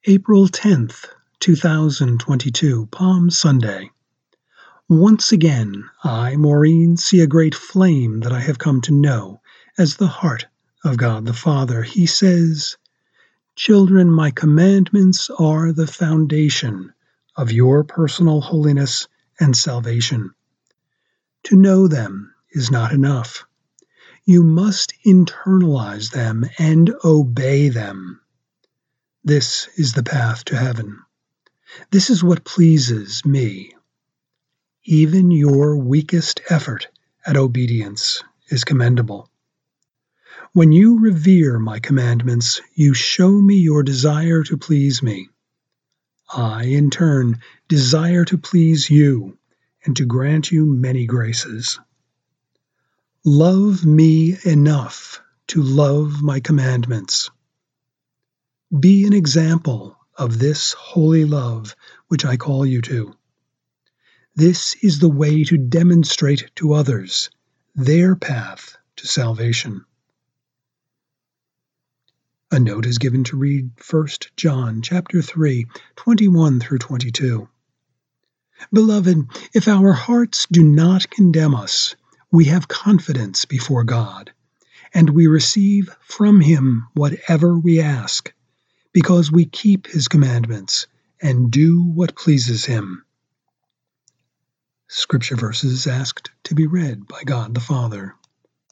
April 10th, 2022, Palm Sunday. Once again, I, Maureen, see a great flame that I have come to know as the heart of God the Father. He says, "Children, my commandments are the foundation of your personal holiness and salvation. To know them is not enough. You must internalize them and obey them. This is the path to heaven. This is what pleases me. Even your weakest effort at obedience is commendable. When you revere my commandments, you show me your desire to please me. I, in turn, desire to please you and to grant you many graces. Love me enough to love my commandments. Be an example of this holy love which I call you to. This is the way to demonstrate to others their path to salvation." A note is given to read 1 John chapter 3, 21 through 22. Beloved, if our hearts do not condemn us, we have confidence before God, and we receive from Him whatever we ask, because we keep His commandments and do what pleases Him. Scripture verses asked to be read by God the Father.